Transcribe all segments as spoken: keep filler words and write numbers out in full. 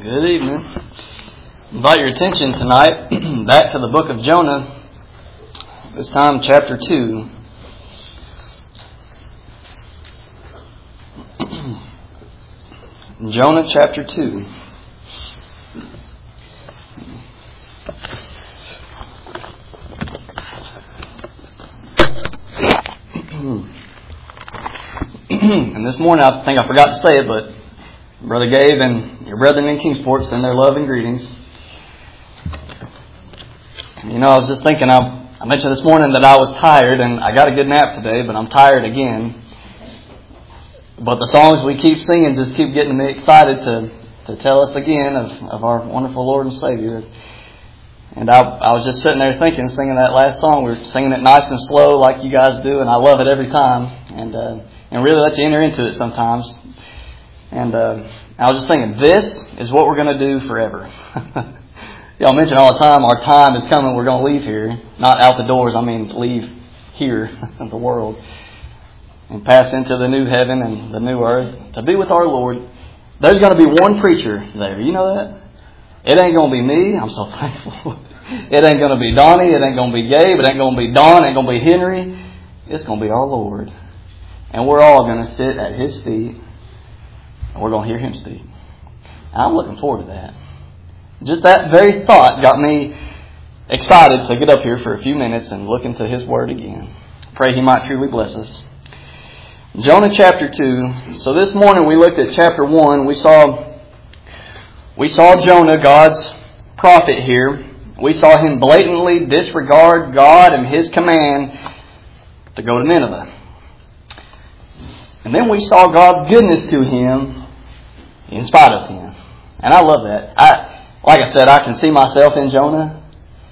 Good evening. Invite your attention tonight back to the book of Jonah, this time chapter two. Jonah chapter two. And this morning, I think I forgot to say it, but Brother Gabe and your brethren in Kingsport send their love and greetings. You know, I was just thinking, I, I mentioned this morning that I was tired, and I got a good nap today, but I'm tired again. But the songs we keep singing just keep getting me excited to, to tell us again of, of our wonderful Lord and Savior. And I, I was just sitting there thinking, singing that last song. We were singing it nice and slow like you guys do, and I love it every time. And uh, and really let you enter into it sometimes. And uh, I was just thinking, this is what we're going to do forever. Y'all mention all the time, our time is coming, we're going to leave here. Not out the doors, I mean leave here, the world. And pass into the new heaven and the new earth to be with our Lord. There's going to be one preacher there. You know that? It ain't going to be me. I'm so thankful. It ain't going to be Donnie. It ain't going to be Gabe. It ain't going to be Don. It ain't going to be Henry. It's going to be our Lord. And we're all going to sit at His feet. And we're going to hear Him speak. I'm looking forward to that. Just that very thought got me excited to get up here for a few minutes and look into His Word again. Pray He might truly bless us. Jonah chapter two. So this morning we looked at chapter one. We saw we saw Jonah, God's prophet here. We saw him blatantly disregard God and His command to go to Nineveh. And then we saw God's goodness to him in spite of him. And I love that. I, like I said, I can see myself in Jonah.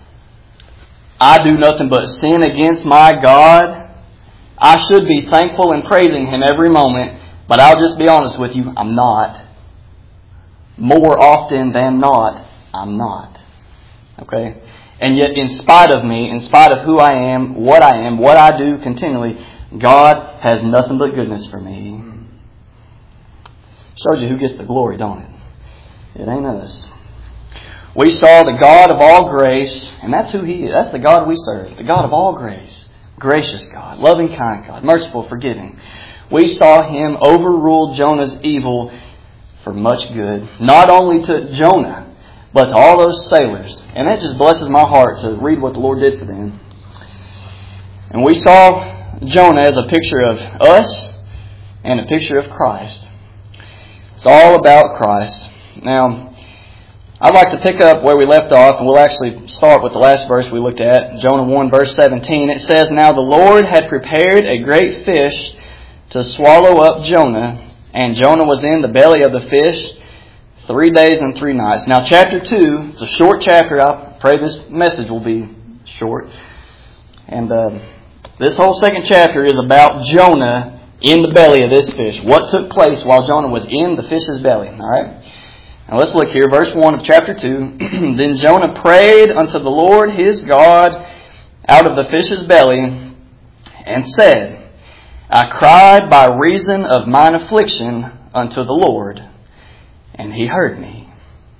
I do nothing but sin against my God. I should be thankful and praising Him every moment. But I'll just be honest with you, I'm not. More often than not, I'm not. Okay? And yet in spite of me, in spite of who I am, what I am, what I do continually, God has nothing but goodness for me. Shows you who gets the glory, don't it? It ain't us. We saw the God of all grace, and that's who He is. That's the God we serve. The God of all grace. Gracious God. Loving, kind God. Merciful, forgiving. We saw Him overrule Jonah's evil for much good. Not only to Jonah, but to all those sailors. And that just blesses my heart to read what the Lord did for them. And we saw Jonah as a picture of us and a picture of Christ. It's all about Christ. Now, I'd like to pick up where we left off, and we'll actually start with the last verse we looked at, Jonah one, verse seventeen. It says, "Now the Lord had prepared a great fish to swallow up Jonah, and Jonah was in the belly of the fish three days and three nights." Now, chapter two, it's a short chapter. I pray this message will be short. And uh, this whole second chapter is about Jonah in the belly of this fish. What took place while Jonah was in the fish's belly. All right? Now let's look here. Verse one of chapter two. "Then Jonah prayed unto the Lord his God out of the fish's belly, and said, I cried by reason of mine affliction unto the Lord, and He heard me.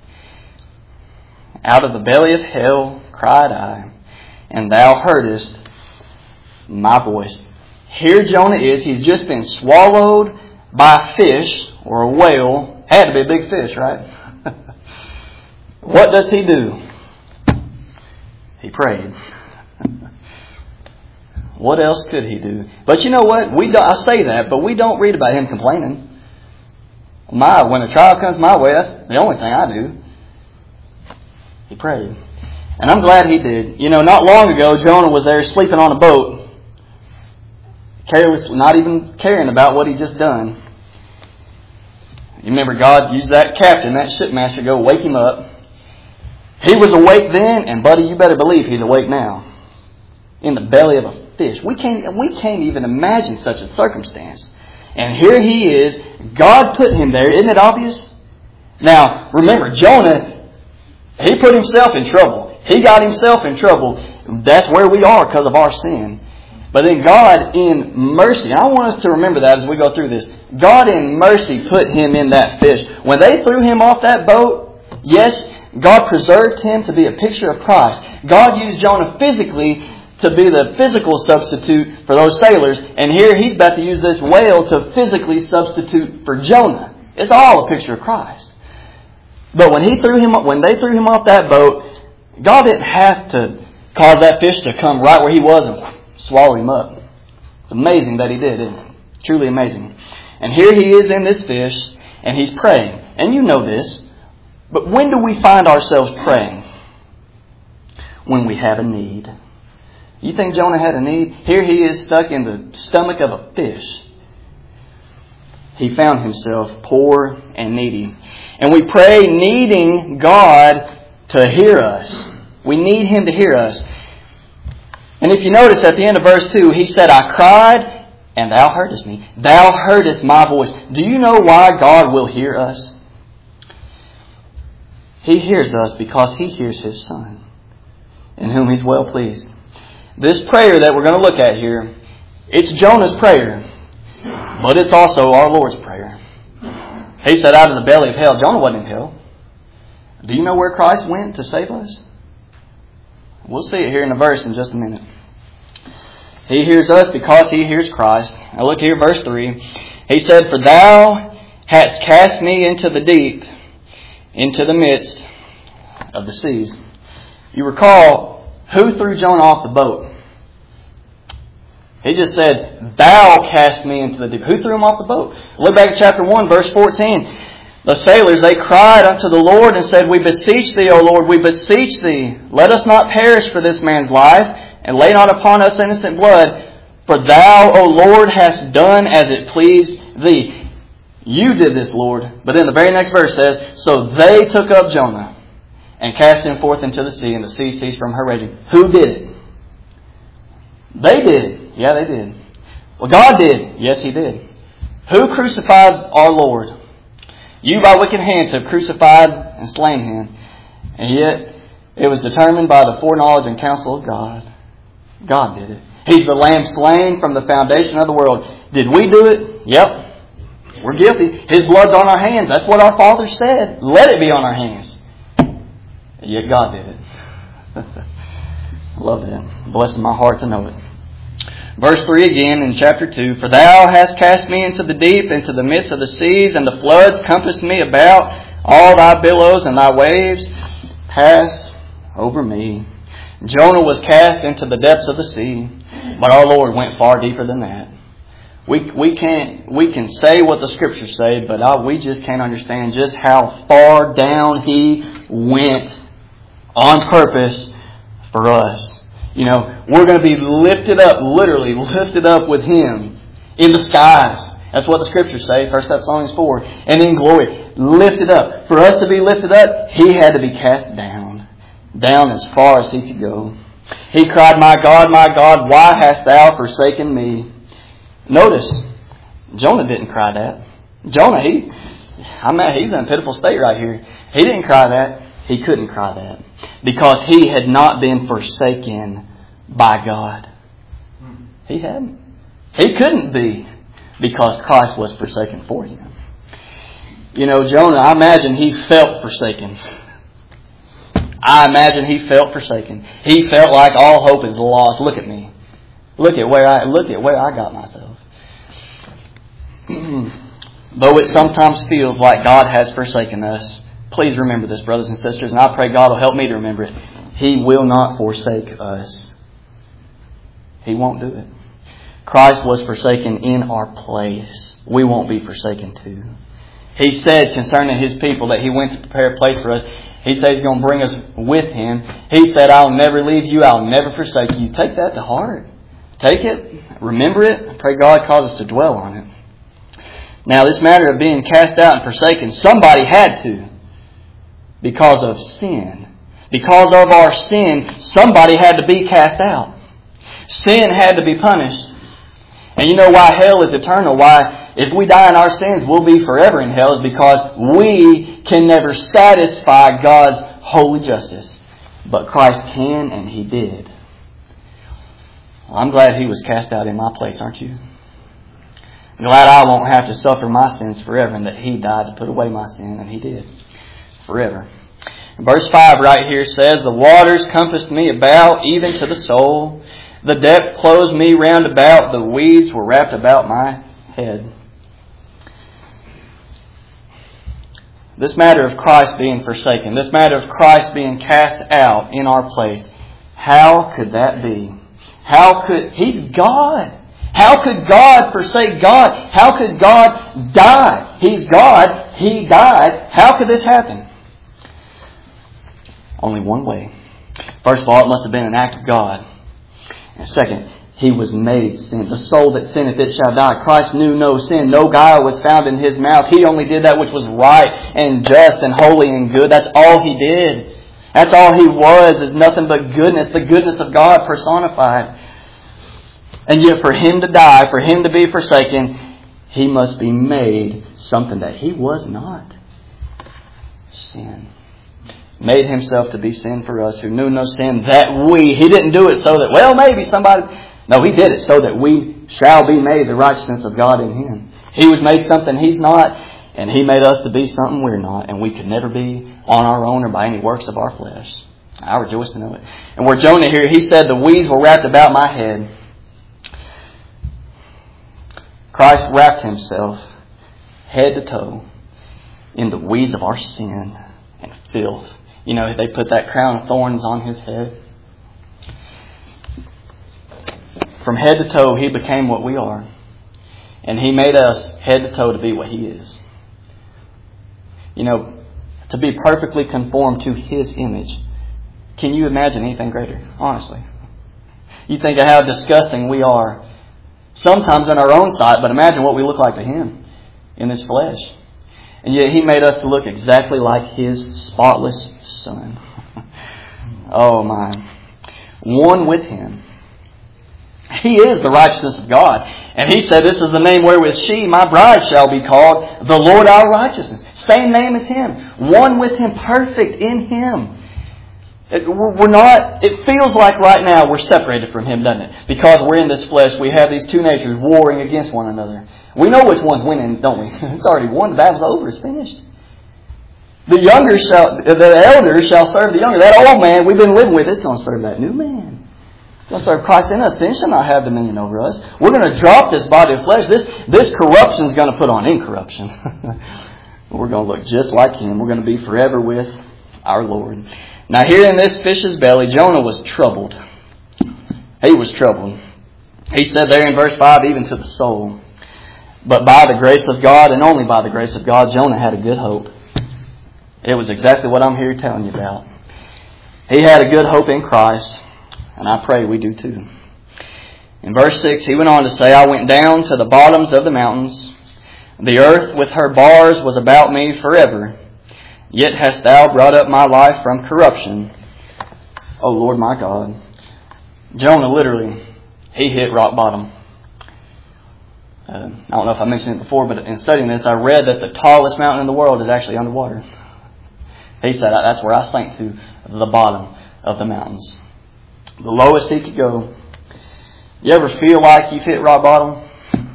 Out of the belly of hell cried I, and Thou heardest my voice." Here Jonah is. He's just been swallowed by a fish or a whale. Had to be a big fish, right? What does he do? He prayed. What else could he do? But you know what? We do, I say that, but we don't read about him complaining. My, when a trial comes my way, that's the only thing I do. He prayed. And I'm glad he did. You know, not long ago, Jonah was there sleeping on a boat. Careless, not even caring about what he just done. You remember God used that captain, that shipmaster, to go wake him up. He was awake then, and buddy, you better believe he's awake now. In the belly of a fish. We can't, we can't even imagine such a circumstance. And here he is. God put him there. Isn't it obvious? Now, remember, Jonah, he put himself in trouble. He got himself in trouble. That's where we are because of our sin. But then God in mercy, I want us to remember that as we go through this. God in mercy put him in that fish. When they threw him off that boat, Yes, God preserved him to be a picture of Christ. God used Jonah physically to be the physical substitute for those sailors. And here he's about to use this whale to physically substitute for Jonah. It's all a picture of Christ. But when he threw him up, when they threw him off that boat, God didn't have to cause that fish to come right where he was and swallow him up. It's amazing that he did, isn't it? Truly amazing. And here he is in this fish, and he's praying. And you know this. But when do we find ourselves praying? When we have a need. You think Jonah had a need? Here he is stuck in the stomach of a fish. He found himself poor and needy. And we pray needing God to hear us. We need Him to hear us. And if you notice at the end of verse two, he said, I cried and thou heardest me. Thou heardest my voice. Do you know why God will hear us? He hears us because He hears His Son, in whom He's well pleased. This prayer that we're going to look at here, it's Jonah's prayer, but it's also our Lord's prayer. He said, out of the belly of hell. Jonah wasn't in hell. Do you know where Christ went to save us? We'll see it here in the verse in just a minute. He hears us because He hears Christ. Now look here, verse three. He said, for thou hadst cast me into the deep, into the midst of the seas. You recall, who threw Jonah off the boat? He just said, thou cast me into the deep. Who threw him off the boat? Look back at chapter one, verse fourteen. The sailors, they cried unto the Lord and said, we beseech Thee, O Lord, we beseech Thee, let us not perish for this man's life, and lay not upon us innocent blood. For Thou, O Lord, hast done as it pleased Thee. You did this, Lord. But then the very next verse says, so they took up Jonah and cast him forth into the sea, and the sea ceased from her raging. Who did it? They did. Yeah, they did. Well, God did. Yes, He did. Who crucified our Lord? You by wicked hands have crucified and slain Him. And yet, it was determined by the foreknowledge and counsel of God. God did it. He's the Lamb slain from the foundation of the world. Did we do it? Yep. We're guilty. His blood's on our hands. That's what our Father said. Let it be on our hands. And yet God did it. I love that. Blesses my heart to know it. Verse three again in chapter two. For Thou hast cast me into the deep, into the midst of the seas, and the floods compassed me about. All Thy billows and Thy waves passed over me. Jonah was cast into the depths of the sea, but our Lord went far deeper than that. We we can't we can say what the Scriptures say, but uh, we just can't understand just how far down He went on purpose for us. You know, we're going to be lifted up, literally lifted up with Him in the skies. That's what the Scriptures say, First Thessalonians four. And in glory, lifted up. For us to be lifted up, He had to be cast down. Down as far as He could go. He cried, my God, my God, why hast Thou forsaken me? Notice, Jonah didn't cry that. Jonah, he, I mean, he's in a pitiful state right here. He didn't cry that. He couldn't cry that. Because he had not been forsaken by God. He hadn't. He couldn't be. Because Christ was forsaken for him. You know, Jonah, I imagine he felt forsaken. I imagine he felt forsaken. He felt like all hope is lost. Look at me. Look at where I look at where I got myself. Though it sometimes feels like God has forsaken us, please remember this, brothers and sisters, and I pray God will help me to remember it. He will not forsake us. He won't do it. Christ was forsaken in our place. We won't be forsaken too. He said concerning His people that He went to prepare a place for us. He says He's going to bring us with Him. He said, I'll never leave you. I'll never forsake you. Take that to heart. Take it. Remember it. I pray God cause us to dwell on it. Now, this matter of being cast out and forsaken, somebody had to. Because of sin. Because of our sin, somebody had to be cast out. Sin had to be punished. And you know why hell is eternal? Why, if we die in our sins, we'll be forever in hell, is because we can never satisfy God's holy justice. But Christ can, and He did. Well, I'm glad He was cast out in my place, aren't you? I'm glad I won't have to suffer my sins forever, and that He died to put away my sin, and He did. Forever. Verse five right here says, the waters compassed me about, even to the soul. The depth closed me round about. The weeds were wrapped about my head. This matter of Christ being forsaken, this matter of Christ being cast out in our place, how could that be? How could... He's God. How could God forsake God? How could God die? He's God. He died. How could this happen? Only one way. First of all, it must have been an act of God. And second, He was made sin. The soul that sinneth, it shall die. Christ knew no sin. No guile was found in His mouth. He only did that which was right and just and holy and good. That's all He did. That's all He was, is nothing but goodness. The goodness of God personified. And yet for Him to die, for Him to be forsaken, He must be made something that He was not. Sin. Made Himself to be sin for us who knew no sin, that we... He didn't do it so that, well, maybe somebody... No, He did it so that we shall be made the righteousness of God in Him. He was made something He's not, and He made us to be something we're not, and we could never be on our own or by any works of our flesh. I rejoice to know it. And where Jonah here, he said, the weeds were wrapped about my head. Christ wrapped Himself head to toe in the weeds of our sin and filth. You know, they put that crown of thorns on His head. From head to toe, He became what we are. And He made us head to toe to be what He is. You know, to be perfectly conformed to His image. Can you imagine anything greater? Honestly. You think of how disgusting we are. Sometimes in our own sight, but imagine what we look like to Him in this flesh. And yet He made us to look exactly like His spotless Son. Oh my. One with Him. He is the righteousness of God. And He said, this is the name wherewith she, my bride, shall be called, the Lord our righteousness. Same name as Him. One with Him, perfect in Him. It, we're not, it feels like right now we're separated from Him, doesn't it? Because we're in this flesh, we have these two natures warring against one another. We know which one's winning, don't we? It's already won. The battle's over. It's finished. The younger shall, the elder shall serve the younger. That old man we've been living with is going to serve that new man. It's going to serve Christ in us. Sin shall not have dominion over us. We're going to drop this body of flesh. This, this corruption is going to put on incorruption. We're going to look just like Him. We're going to be forever with our Lord. Now here in this fish's belly, Jonah was troubled. He was troubled. He said there in verse five, even to the soul. But by the grace of God, and only by the grace of God, Jonah had a good hope. It was exactly what I'm here telling you about. He had a good hope in Christ, and I pray we do too. In verse six, he went on to say, I went down to the bottoms of the mountains. The earth with her bars was about me forever. Yet hast Thou brought up my life from corruption, O Lord my God. Jonah literally, he hit rock bottom. Uh, I don't know if I mentioned it before, but in studying this, I read that the tallest mountain in the world is actually underwater. He said, that's where I sank to, the bottom of the mountains. The lowest he could go. You ever feel like you've hit rock bottom?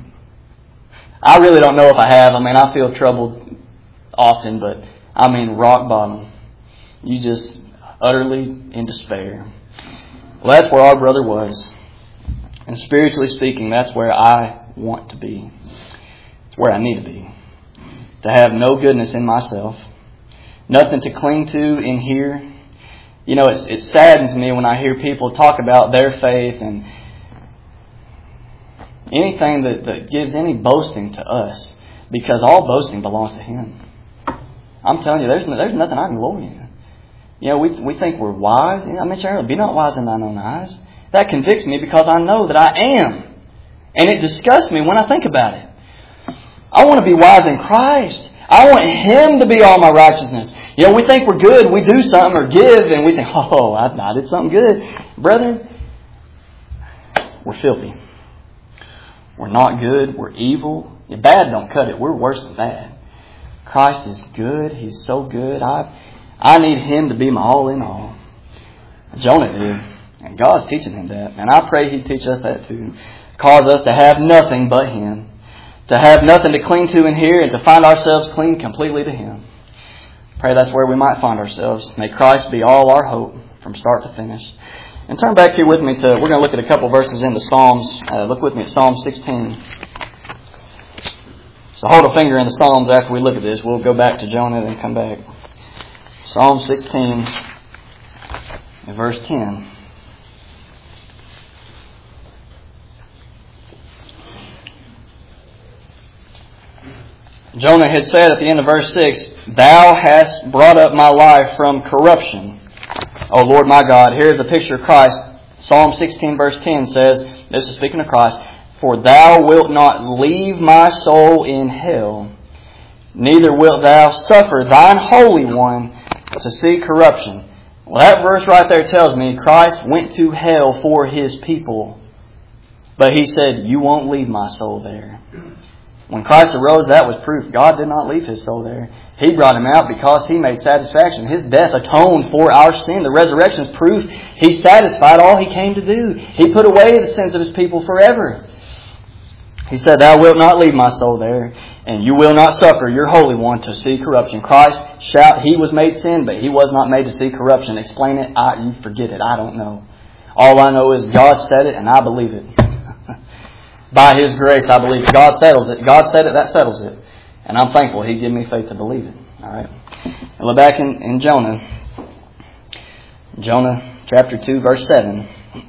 I really don't know if I have. I mean, I feel troubled often, but I mean rock bottom. You just utterly in despair. Well, that's where our brother was. And spiritually speaking, that's where I want to be. It's where I need to be. To have no goodness in myself. Nothing to cling to in here. You know, it, it saddens me when I hear people talk about their faith and anything that, that gives any boasting to us. Because all boasting belongs to Him. I'm telling you, there's there's nothing I can glory in. You know, we we think we're wise. I mentioned earlier, be not wise in thine own eyes. That convicts me because I know that I am. And it disgusts me when I think about it. I want to be wise in Christ. I want Him to be all my righteousness. You know, we think we're good. We do something or give and we think, oh, I, I did something good. Brethren, we're filthy. We're not good. We're evil. If bad don't cut it, we're worse than bad. Christ is good. He's so good. I I need Him to be my all in all. Jonah did. And God's teaching him that. And I pray He'd teach us that too. Cause us to have nothing but Him. To have nothing to cling to in here and to find ourselves cling completely to Him. Pray that's where we might find ourselves. May Christ be all our hope from start to finish. And turn back here with me to, we're going to look at a couple verses in the Psalms. Uh, look with me at Psalm sixteen. So hold a finger in the Psalms after we look at this. We'll go back to Jonah and come back. Psalm sixteen and verse ten. Jonah had said at the end of verse six, Thou hast brought up my life from corruption. O Lord my God, here's a picture of Christ. Psalm sixteen verse ten says, this is speaking of Christ, For thou wilt not leave my soul in hell, neither wilt thou suffer thine Holy One to see corruption. Well, that verse right there tells me Christ went to hell for His people. But He said, you won't leave my soul there. When Christ arose, that was proof. God did not leave His soul there. He brought Him out because He made satisfaction. His death atoned for our sin. The resurrection is proof He satisfied all He came to do. He put away the sins of His people forever. He said, Thou wilt not leave my soul there, and you will not suffer your Holy One to see corruption. Christ, shout, He was made sin, but He was not made to see corruption. Explain it, I, you forget it. I don't know. All I know is God said it, and I believe it. By His grace, I believe it. God settles it. God said it, that settles it. And I'm thankful He gave me faith to believe it. All right. And look back in, in Jonah. Jonah chapter two, verse seven.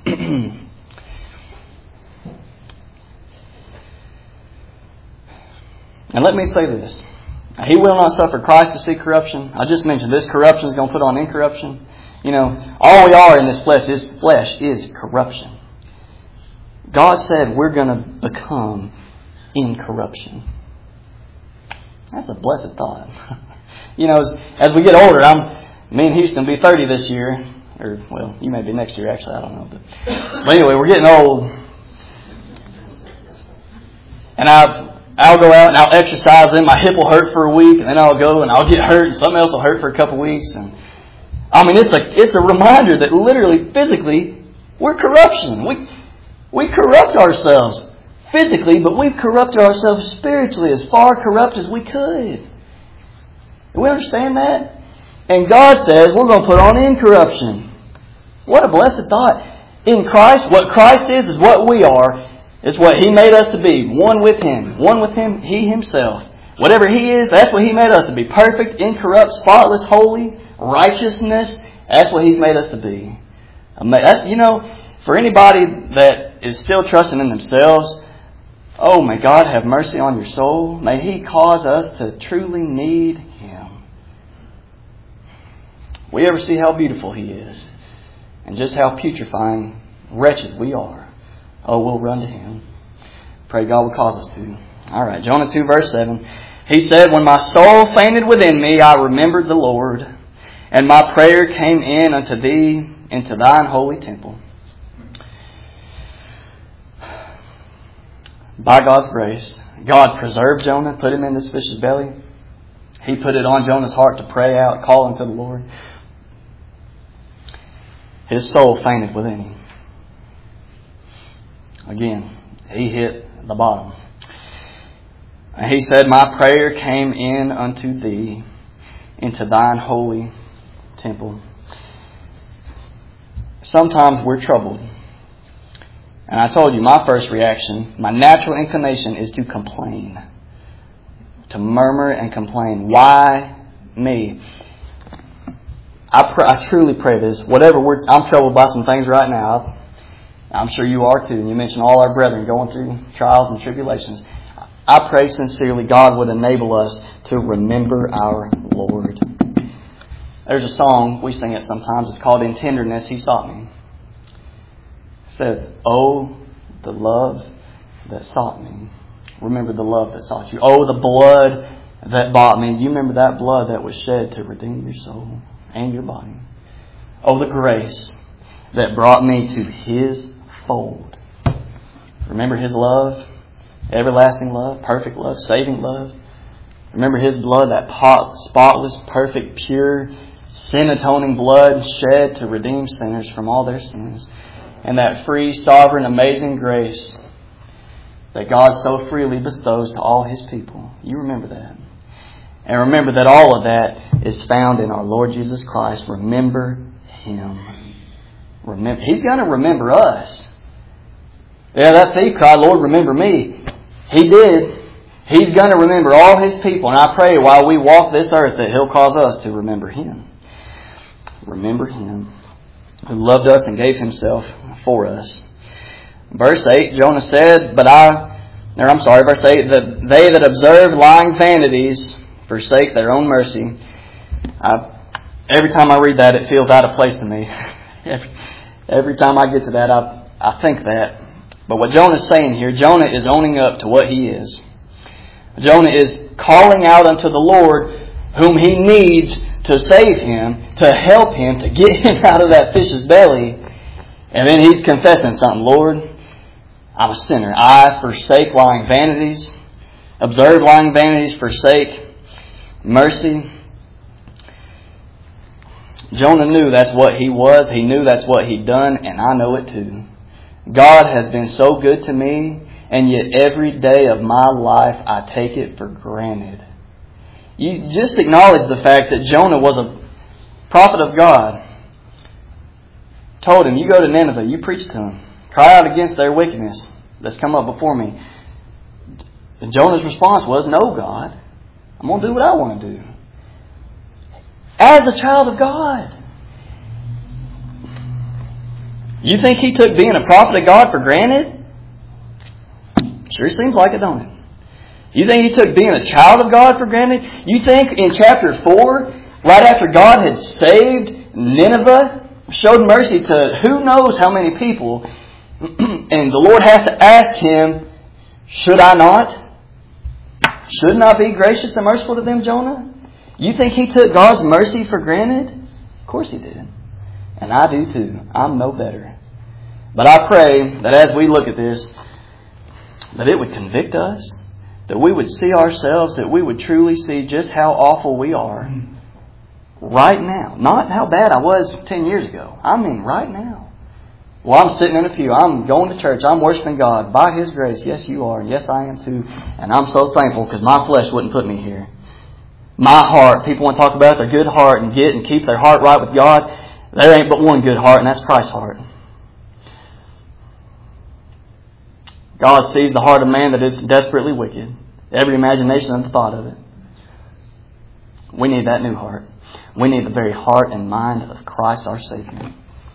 And let me say this. He will not suffer Christ to see corruption. I just mentioned this corruption is going to put on incorruption. You know, all we are in this flesh is, flesh is corruption. God said we're going to become incorruption. That's a blessed thought. You know, as, as we get older, I'm me and Houston will be thirty this year. Or, well, you may be next year, actually. I don't know. But, but anyway, we're getting old. And I've, I'll go out and I'll exercise. Then my hip will hurt for a week. And then I'll go and I'll get hurt. And something else will hurt for a couple of weeks. And I mean, it's a, it's a reminder that literally, physically, we're corruption. We... We corrupt ourselves physically, but we've corrupted ourselves spiritually as far corrupt as we could. Do we understand that? And God says we're going to put on incorruption. What a blessed thought. In Christ, what Christ is, is what we are. It's what He made us to be. One with Him. One with Him, He Himself. Whatever He is, that's what He made us to be. Perfect, incorrupt, spotless, holy, righteousness. That's what He's made us to be. That's, you know, for anybody that is still trusting in themselves, oh, may God have mercy on your soul. May He cause us to truly need Him. We ever see how beautiful He is and just how putrefying, wretched we are. Oh, we'll run to Him. Pray God will cause us to. All right, Jonah two, verse seven. He said, When my soul fainted within me, I remembered the Lord, and my prayer came in unto Thee into Thine holy temple. By God's grace, God preserved Jonah, put him in this fish's belly. He put it on Jonah's heart to pray out, call unto the Lord. His soul fainted within him. Again, he hit the bottom. And he said, My prayer came in unto Thee, into Thine holy temple. Sometimes we're troubled. And I told you, my first reaction, my natural inclination is to complain. To murmur and complain. Why me? I, pr- I truly pray this. Whatever we're, I'm troubled by some things right now. I'm sure you are too. And you mentioned all our brethren going through trials and tribulations. I pray sincerely God would enable us to remember our Lord. There's a song, we sing it sometimes. It's called In Tenderness He Sought Me. It says, Oh, the love that sought me. Remember the love that sought you. Oh, the blood that bought me. You remember that blood that was shed to redeem your soul and your body. Oh, the grace that brought me to His fold. Remember His love, everlasting love, perfect love, saving love. Remember His blood, that spotless, perfect, pure, sin-atoning blood shed to redeem sinners from all their sins. And that free, sovereign, amazing grace that God so freely bestows to all His people. You remember that. And remember that all of that is found in our Lord Jesus Christ. Remember Him. Remember, He's going to remember us. Yeah, that thief cried, Lord, remember me. He did. He's going to remember all His people. And I pray while we walk this earth that He'll cause us to remember Him. Remember Him who loved us and gave Himself for us. Verse eight, Jonah said, but I, or I'm sorry, verse eight, that they that observe lying vanities forsake their own mercy. I, every time I read that, it feels out of place to me. every, every time I get to that, I, I think that. But what Jonah is saying here, Jonah is owning up to what he is. Jonah is calling out unto the Lord whom he needs to save him, to help him, to get him out of that fish's belly. And then he's confessing something. Lord, I'm a sinner. I forsake lying vanities. Observe lying vanities. Forsake mercy. Jonah knew that's what he was. He knew that's what he'd done. And I know it too. God has been so good to me. And yet every day of my life I take it for granted. You just acknowledge the fact that Jonah was a prophet of God. Told him, you go to Nineveh, you preach to them. Cry out against their wickedness that's come up before me. And Jonah's response was, no, God. I'm going to do what I want to do. As a child of God. You think he took being a prophet of God for granted? Sure seems like it, don't it? You think he took being a child of God for granted? You think in chapter four, right after God had saved Nineveh, showed mercy to who knows how many people, and the Lord has to ask him, should I not? Should not be gracious and merciful to them, Jonah? You think he took God's mercy for granted? Of course he did. And I do too. I'm no better. But I pray that as we look at this, that it would convict us, that we would see ourselves, that we would truly see just how awful we are right now. Not how bad I was ten years ago. I mean right now. Well, I'm sitting in a pew. I'm going to church. I'm worshiping God by His grace. Yes, you are. Yes, I am too. And I'm so thankful because my flesh wouldn't put me here. My heart, people want to talk about their good heart and get and keep their heart right with God. There ain't but one good heart, and that's Christ's heart. God sees the heart of man that is desperately wicked. Every imagination and the thought of it. We need that new heart. We need the very heart and mind of Christ our Savior.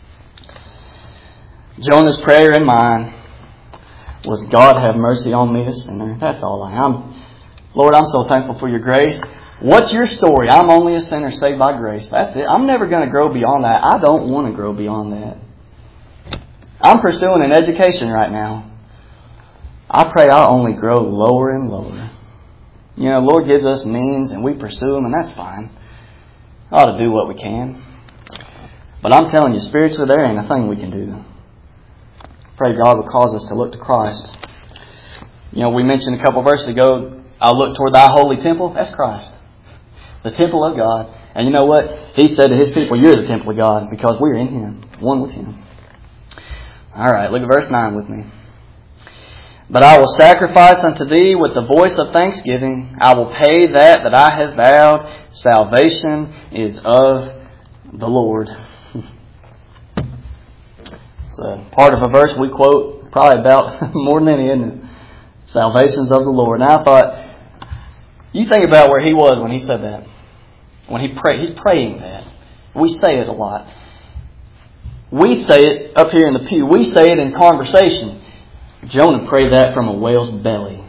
Jonah's prayer and mine was, God, have mercy on me, a sinner. That's all I am. Lord, I'm so thankful for your grace. What's your story? I'm only a sinner saved by grace. That's it. I'm never going to grow beyond that. I don't want to grow beyond that. I'm pursuing an education right now. I pray I'll only grow lower and lower. You know, Lord gives us means and we pursue them, and that's fine. We ought to do what we can. But I'm telling you, spiritually, there ain't a thing we can do. Pray God will cause us to look to Christ. You know, we mentioned a couple verses ago, I'll look toward thy holy temple. That's Christ. The temple of God. And you know what? He said to His people, you're the temple of God because we're in Him. One with Him. All right, look at verse nine with me. But I will sacrifice unto thee with the voice of thanksgiving. I will pay that that I have vowed. Salvation is of the Lord. It's a part of a verse we quote probably about more than any, isn't it? Salvation's of the Lord. Now I thought, you think about where he was when he said that. When he prayed, he's praying that. We say it a lot. We say it up here in the pew. We say it in conversation. Jonah prayed that from a whale's belly.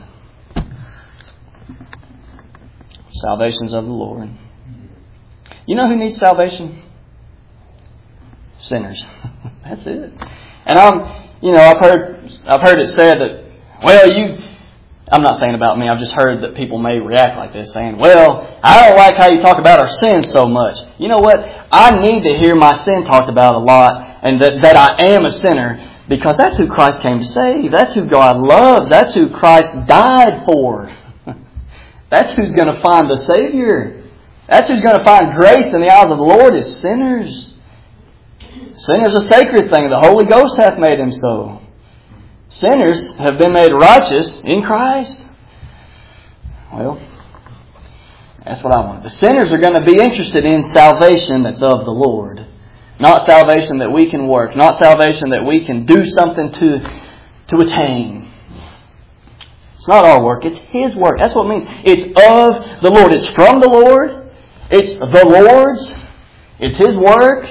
Salvation's of the Lord. You know who needs salvation? Sinners. That's it. And I'm, you know, I've heard, I've heard it said that, well, you, I'm not saying about me, I've just heard that people may react like this, saying, well, I don't like how you talk about our sins so much. You know what? I need to hear my sin talked about a lot, and that, that I am a sinner. Because that's who Christ came to save. That's who God loves. That's who Christ died for. That's who's going to find the Savior. That's who's going to find grace in the eyes of the Lord is sinners. Sinners a sacred thing. The Holy Ghost hath made him so. Sinners have been made righteous in Christ. Well, That's what I want. The sinners are going to be interested in salvation that's of the Lord. Not salvation that we can work. Not salvation that we can do something to, to attain. It's not our work. It's His work. That's what it means. It's of the Lord. It's from the Lord. It's the Lord's. It's His work.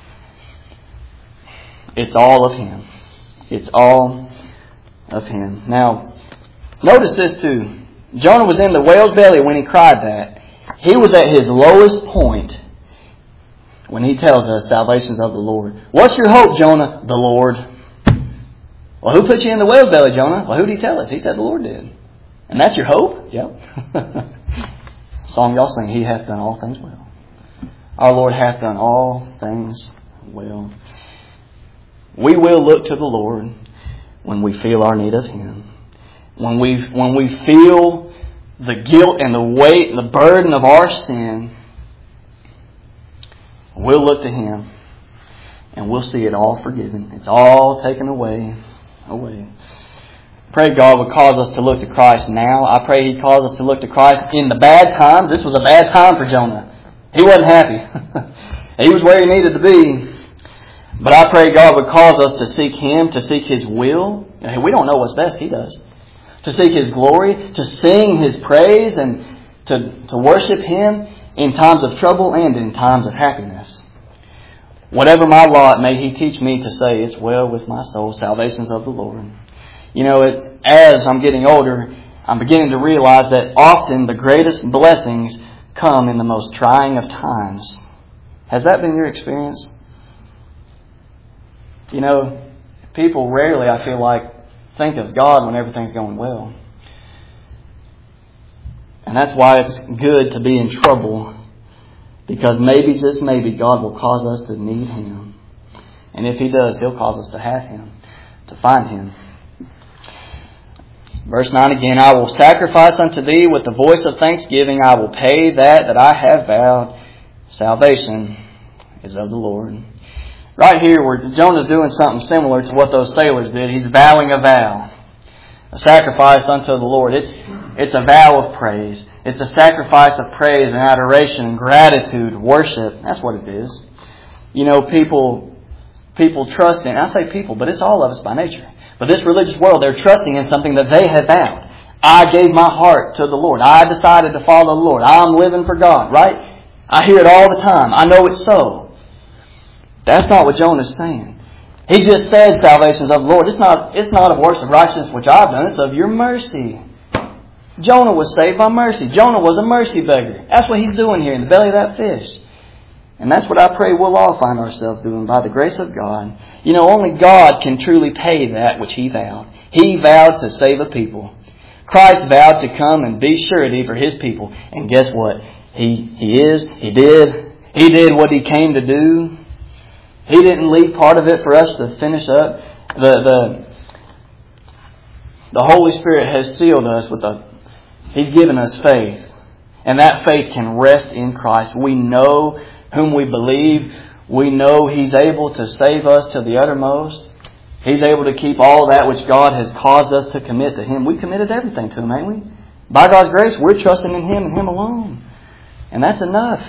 It's all of Him. It's all of Him. Now, notice this too. Jonah was in the whale's belly when he cried that. He was at his lowest point when he tells us salvation's of the Lord. What's your hope, Jonah? The Lord. Well, who put you in the whale's belly, Jonah? Well, who did He tell us? He said the Lord did. And that's your hope? Yep. Song y'all sing, He hath done all things well. Our Lord hath done all things well. We will look to the Lord when we feel our need of Him. When we when we feel the guilt and the weight and the burden of our sin, we'll look to Him and we'll see it all forgiven. It's all taken away, away. Pray God would cause us to look to Christ now. I pray He'd cause us to look to Christ in the bad times. This was a bad time for Jonah. He wasn't happy. He was where he needed to be. But I pray God would cause us to seek Him, to seek His will. We don't know what's best. He does. To seek His glory, to sing His praise, and to, to worship Him in times of trouble and in times of happiness. Whatever my lot, may He teach me to say, it's well with my soul, salvation's of the Lord. You know, it, as I'm getting older, I'm beginning to realize that often the greatest blessings come in the most trying of times. Has that been your experience? You know, people rarely, I feel like, think of God when everything's going well. And that's why it's good to be in trouble. Because maybe, just maybe, God will cause us to need Him. And if He does, He'll cause us to have Him, to find Him. Verse nine again, I will sacrifice unto Thee with the voice of thanksgiving. I will pay that that I have vowed. Salvation is of the Lord. Right here, where Jonah's doing something similar to what those sailors did. He's vowing a vow. A sacrifice unto the Lord. It's, it's a vow of praise. It's a sacrifice of praise and adoration, gratitude, worship. That's what it is. You know, people, people trust in, I say people, but it's all of us by nature. But this religious world, they're trusting in something that they have vowed. I gave my heart to the Lord. I decided to follow the Lord. I'm living for God, right? I hear it all the time. I know it's so. That's not what Jonah's saying. He just said salvation's of the Lord. It's not, it's not of works of righteousness which I've done. It's of your mercy. Jonah was saved by mercy. Jonah was a mercy beggar. That's what he's doing here in the belly of that fish. And that's what I pray we'll all find ourselves doing by the grace of God. You know, only God can truly pay that which He vowed. He vowed to save a people. Christ vowed to come and be surety for His people. And guess what? He, he is. He did. He did what He came to do. He didn't leave part of it for us to finish up. The, the, the Holy Spirit has sealed us with a, He's given us faith. And that faith can rest in Christ. We know whom we believe. We know He's able to save us to the uttermost. He's able to keep all that which God has caused us to commit to Him. We committed everything to Him, ain't we? By God's grace, we're trusting in Him and Him alone. And that's enough.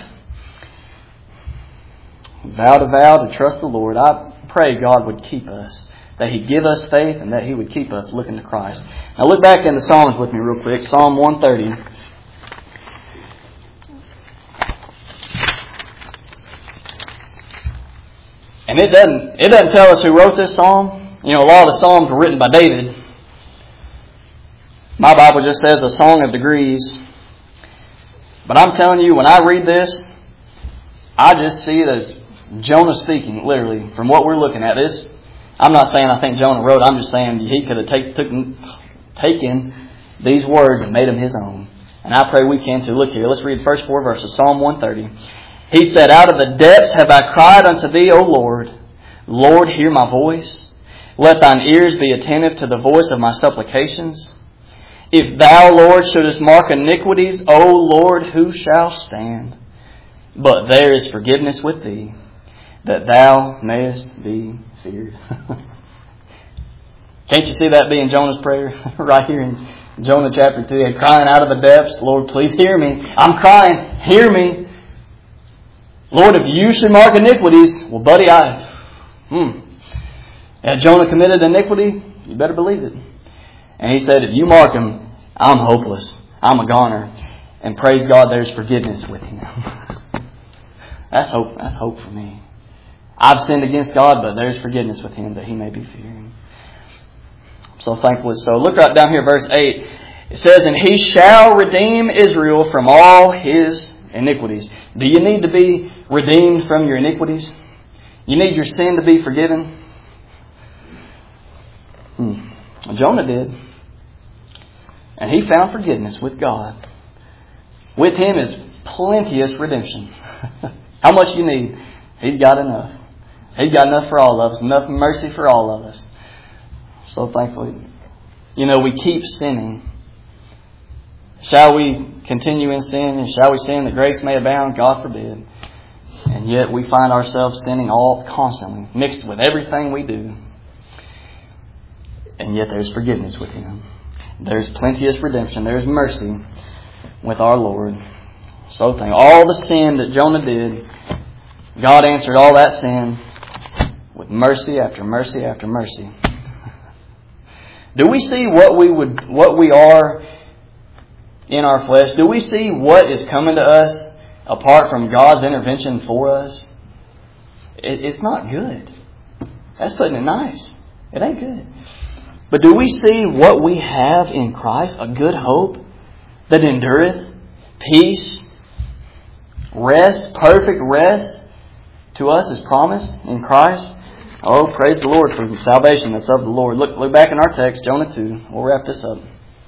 Vow to vow to trust the Lord. I pray God would keep us. That He'd give us faith and that He would keep us looking to Christ. Now look back in the Psalms with me real quick. Psalm one thirty. And it doesn't, it doesn't tell us who wrote this psalm. You know, a lot of the psalms were written by David. My Bible just says a song of degrees. But I'm telling you, when I read this, I just see it as Jonah speaking, literally, from what we're looking at. This, I'm not saying I think Jonah wrote. I'm just saying he could have take, took, taken these words and made them his own. And I pray we can too. Look here, let's read the first four verses. Psalm one thirty. He said, out of the depths have I cried unto Thee, O Lord. Lord, hear my voice. Let Thine ears be attentive to the voice of my supplications. If Thou, Lord, shouldest mark iniquities, O Lord, who shall stand? But there is forgiveness with Thee, that Thou mayest be feared. Can't you see that being Jonah's prayer right here in Jonah chapter two, and crying out of the depths, Lord, please hear me. I'm crying, hear me. Lord, if you should mark iniquities, well, buddy, I, hmm. Had Jonah committed iniquity? You better believe it. And he said, if you mark him, I'm hopeless. I'm a goner. And praise God, there's forgiveness with him. That's hope. That's hope for me. I've sinned against God, but there's forgiveness with him that he may be fearing. I'm so thankful it's so. Look right down here, verse eight. It says, and he shall redeem Israel from all his iniquities. Do you need to be redeemed from your iniquities? You need your sin to be forgiven? Hmm. Jonah did. And he found forgiveness with God. With him is plenteous redemption. How much you need? He's got enough. He's got enough for all of us. Enough mercy for all of us. So thankfully, you know, we keep sinning. Shall we continue in sin? And shall we sin that grace may abound? God forbid. And yet we find ourselves sinning all constantly, mixed with everything we do. And yet there's forgiveness with him. There's plenteous redemption. There's mercy with our Lord. So thankful. All the sin that Jonah did, God answered all that sin with mercy after mercy after mercy. Do we see what we would, what we are in our flesh? Do we see what is coming to us apart from God's intervention for us? It, it's not good. That's putting it nice. It ain't good. But do we see what we have in Christ? A good hope that endureth, peace, rest, perfect rest to us is promised in Christ. Oh, praise the Lord for the salvation that's of the Lord. Look, look back in our text, Jonah two. We'll wrap this up.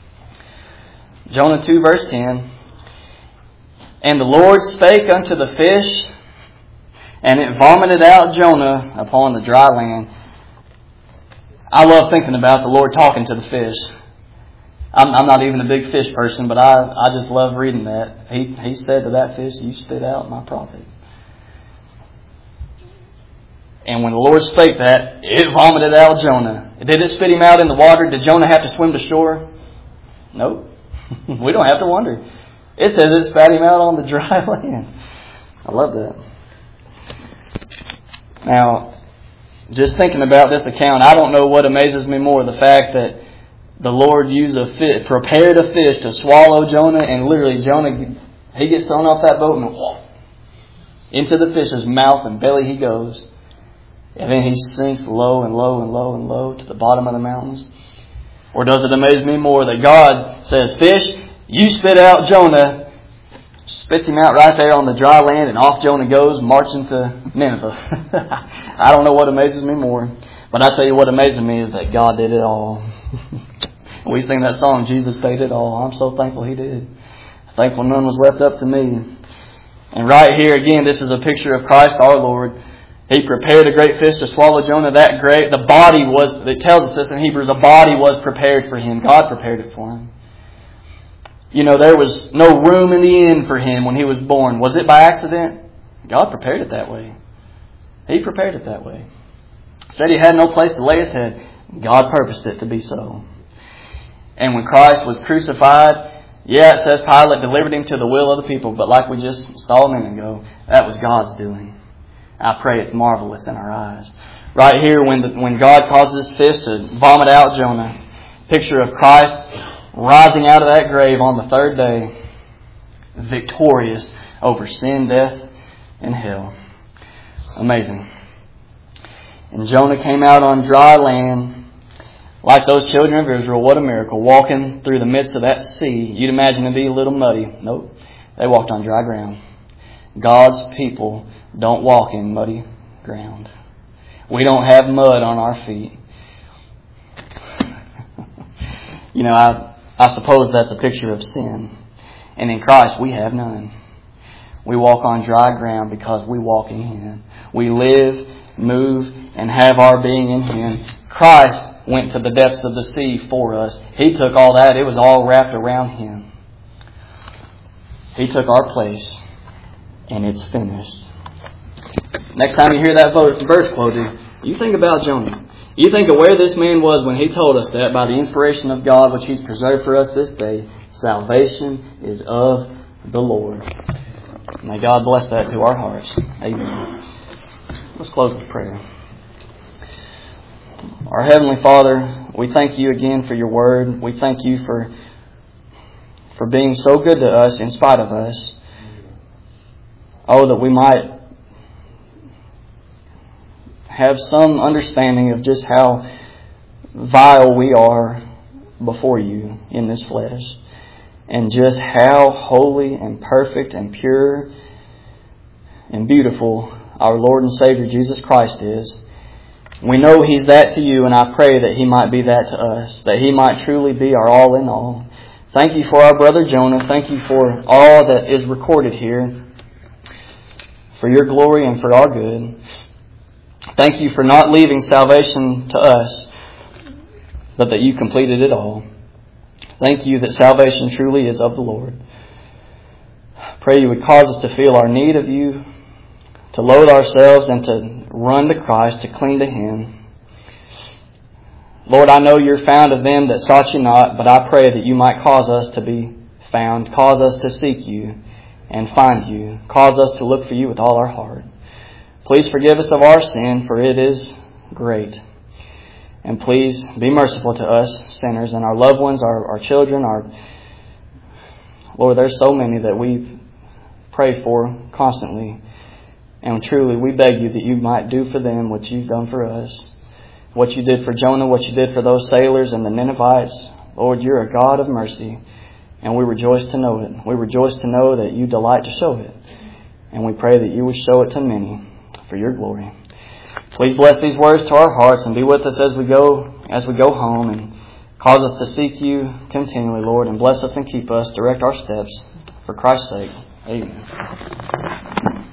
Jonah two, verse ten. And the Lord spake unto the fish, and it vomited out Jonah upon the dry land. I love thinking about the Lord talking to the fish. I'm, I'm not even a big fish person, but I, I just love reading that. He, he said to that fish, you spit out my prophet. And when the Lord spake that, it vomited out Jonah. Did it spit him out in the water? Did Jonah have to swim to shore? Nope. We don't have to wonder. It says it spat him out on the dry land. I love that. Now, just thinking about this account, I don't know what amazes me more. The fact that the Lord used a fish, prepared a fish to swallow Jonah, and literally Jonah, he gets thrown off that boat and whoop, into the fish's mouth and belly he goes. And then he sinks low and low and low and low to the bottom of the mountains. Or does it amaze me more that God says, fish, you spit out Jonah, spits him out right there on the dry land, and off Jonah goes, marching to Nineveh. I don't know what amazes me more. But I tell you what amazes me is that God did it all. We sing that song, Jesus paid it all. I'm so thankful He did. Thankful none was left up to me. And right here again, this is a picture of Christ our Lord. He prepared a great fish to swallow Jonah. That great, the body was, it tells us this in Hebrews, a body was prepared for him. God prepared it for him. You know, there was no room in the inn for him when he was born. Was it by accident? God prepared it that way. He prepared it that way. Said he had no place to lay his head. God purposed it to be so. And when Christ was crucified, yeah, it says Pilate delivered him to the will of the people. But like we just saw a minute ago, that was God's doing. I pray it's marvelous in our eyes. Right here, when the, when God causes this fish to vomit out Jonah, picture of Christ rising out of that grave on the third day, victorious over sin, death, and hell. Amazing. And Jonah came out on dry land, like those children of Israel. What a miracle. Walking through the midst of that sea. You'd imagine it'd be a little muddy. Nope. They walked on dry ground. God's people don't walk in muddy ground. We don't have mud on our feet. You know, I, I suppose that's a picture of sin. And in Christ, we have none. We walk on dry ground because we walk in Him. We live, move, and have our being in Him. Christ went to the depths of the sea for us. He took all that. It was all wrapped around Him. He took our place. And it's finished. Next time you hear that verse quoted, you think about Jonah. You think of where this man was when he told us that by the inspiration of God, which He's preserved for us this day, salvation is of the Lord. May God bless that to our hearts. Amen. Let's close with prayer. Our Heavenly Father, we thank You again for Your Word. We thank You for, for being so good to us in spite of us. Oh, that we might have some understanding of just how vile we are before You in this flesh, and just how holy and perfect and pure and beautiful our Lord and Savior Jesus Christ is. We know He's that to You, and I pray that He might be that to us, that He might truly be our all in all. Thank You for our brother Jonah. Thank You for all that is recorded here, for Your glory and for our good. Thank You for not leaving salvation to us, but that You completed it all. Thank You that salvation truly is of the Lord. Pray You would cause us to feel our need of You, to loathe ourselves and to run to Christ, to cling to Him. Lord, I know You're found of them that sought You not, but I pray that You might cause us to be found, cause us to seek You and find You, cause us to look for You with all our heart. Please forgive us of our sin, for it is great. And please be merciful to us sinners and our loved ones, our, our children, our Lord, there's so many that we pray for constantly. And truly, we beg You that You might do for them what You've done for us. What You did for Jonah, what You did for those sailors and the Ninevites. Lord, You're a God of mercy. And we rejoice to know it. We rejoice to know that You delight to show it. And we pray that You would show it to many for Your glory. Please bless these words to our hearts and be with us as we go, as we go home, and cause us to seek You continually, Lord, and bless us and keep us, direct our steps for Christ's sake. Amen.